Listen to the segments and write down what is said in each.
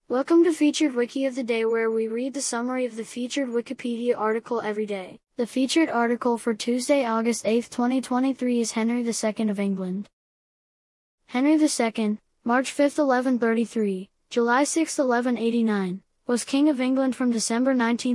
Welcome to Featured Wiki of the Day, where we read the summary of the featured Wikipedia article every day. The featured article for Tuesday, August 8, 2023 is Henry II of England. Henry II, March 5, 1133, July 6, 1189, was King of England from December 19,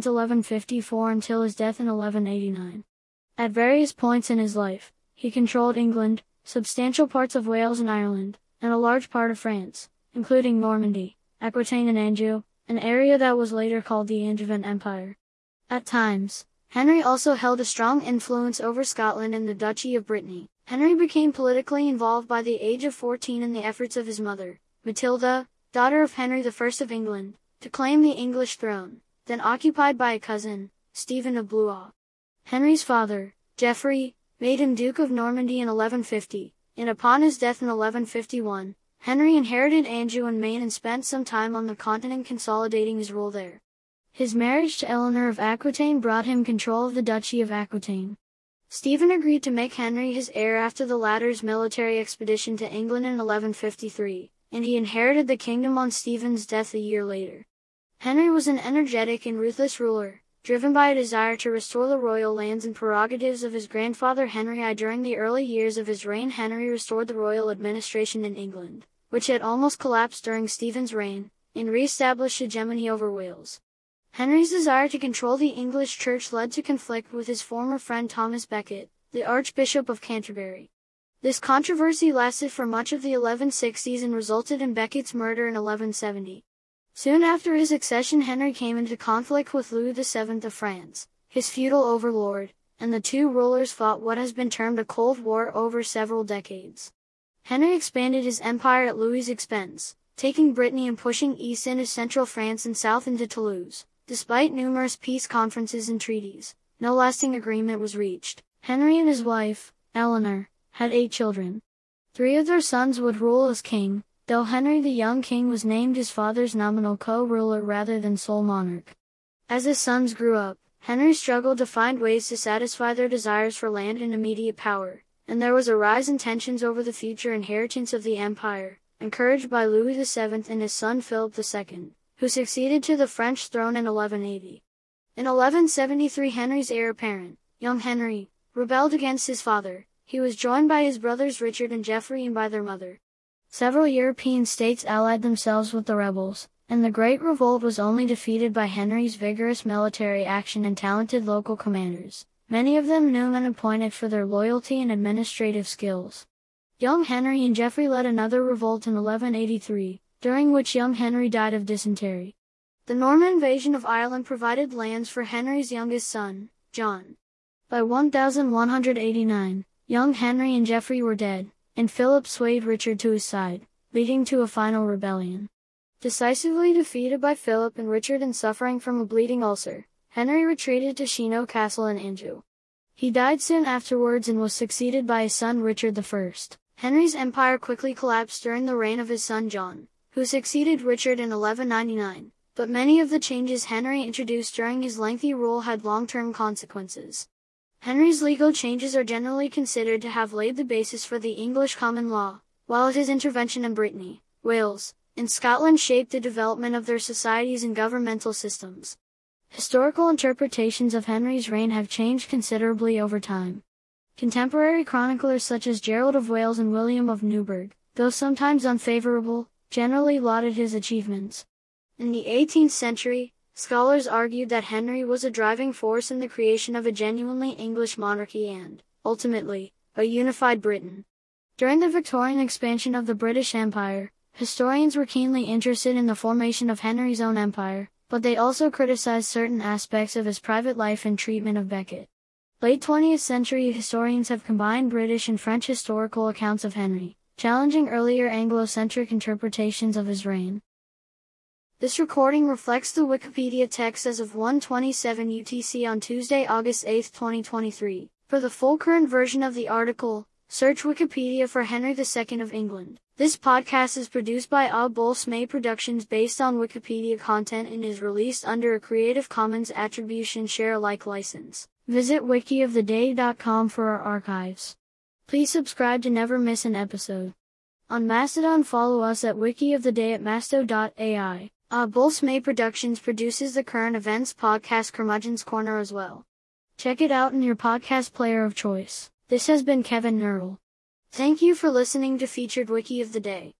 1154 until his death in 1189. At various points in his life, he controlled England, substantial parts of Wales and Ireland, and a large part of France, including Normandy, Aquitaine and Anjou, an area that was later called the Angevin Empire. At times, Henry also held a strong influence over Scotland and the Duchy of Brittany. Henry became politically involved by the age of 14 in the efforts of his mother, Matilda, daughter of Henry I of England, to claim the English throne, then occupied by a cousin, Stephen of Blois. Henry's father, Geoffrey, made him Duke of Normandy in 1150, and upon his death in 1151, Henry inherited Anjou and Maine and spent some time on the continent consolidating his rule there. His marriage to Eleanor of Aquitaine brought him control of the Duchy of Aquitaine. Stephen agreed to make Henry his heir after the latter's military expedition to England in 1153, and he inherited the kingdom on Stephen's death a year later. Henry was an energetic and ruthless ruler, driven by a desire to restore the royal lands and prerogatives of his grandfather Henry I. During the early years of his reign, Henry restored the royal administration in England, which had almost collapsed during Stephen's reign, and re-established hegemony over Wales. Henry's desire to control the English church led to conflict with his former friend Thomas Becket, the Archbishop of Canterbury. This controversy lasted for much of the 1160s and resulted in Becket's murder in 1170. Soon after his accession, Henry came into conflict with Louis VII of France, his feudal overlord, and the two rulers fought what has been termed a Cold War over several decades. Henry expanded his empire at Louis's expense, taking Brittany and pushing east into central France and south into Toulouse. Despite numerous peace conferences and treaties, no lasting agreement was reached. Henry and his wife, Eleanor, had 8 children. 3 of their sons would rule as king, though Henry the young king was named his father's nominal co-ruler rather than sole monarch. As his sons grew up, Henry struggled to find ways to satisfy their desires for land and immediate power, and there was a rise in tensions over the future inheritance of the empire, encouraged by Louis VII and his son Philip II, who succeeded to the French throne in 1180. In 1173, Henry's heir apparent, young Henry, rebelled against his father. He was joined by his brothers Richard and Geoffrey and by their mother. Several European states allied themselves with the rebels, and the Great Revolt was only defeated by Henry's vigorous military action and talented local commanders, many of them new and appointed for their loyalty and administrative skills. Young Henry and Geoffrey led another revolt in 1183, during which young Henry died of dysentery. The Norman invasion of Ireland provided lands for Henry's youngest son, John. By 1189, young Henry and Geoffrey were dead, and Philip swayed Richard to his side, leading to a final rebellion. Decisively defeated by Philip and Richard and suffering from a bleeding ulcer, Henry retreated to Chinon Castle in Anjou. He died soon afterwards and was succeeded by his son Richard I. Henry's empire quickly collapsed during the reign of his son John, who succeeded Richard in 1199, but many of the changes Henry introduced during his lengthy rule had long-term consequences. Henry's legal changes are generally considered to have laid the basis for the English common law, while his intervention in Brittany, Wales, and Scotland shaped the development of their societies and governmental systems. Historical interpretations of Henry's reign have changed considerably over time. Contemporary chroniclers such as Gerald of Wales and William of Newburgh, though sometimes unfavorable, generally lauded his achievements. In the 18th century, scholars argued that Henry was a driving force in the creation of a genuinely English monarchy and, ultimately, a unified Britain. During the Victorian expansion of the British Empire, historians were keenly interested in the formation of Henry's own empire, but they also criticized certain aspects of his private life and treatment of Becket. Late 20th century historians have combined British and French historical accounts of Henry, challenging earlier Anglo-centric interpretations of his reign. This recording reflects the Wikipedia text as of 1:27 UTC on Tuesday, August 8, 2023. For the full current version of the article, search Wikipedia for Henry II of England. This podcast is produced by Audible Smay Productions based on Wikipedia content and is released under a Creative Commons Attribution Share Alike license. Visit wikioftheday.com for our archives. Please subscribe to never miss an episode. On Mastodon, follow us at wikioftheday@masto.ai. Bulls May Productions produces the current events podcast Curmudgeon's Corner as well. Check it out in your podcast player of choice. This has been Kevin Nurl. Thank you for listening to Featured Wiki of the Day.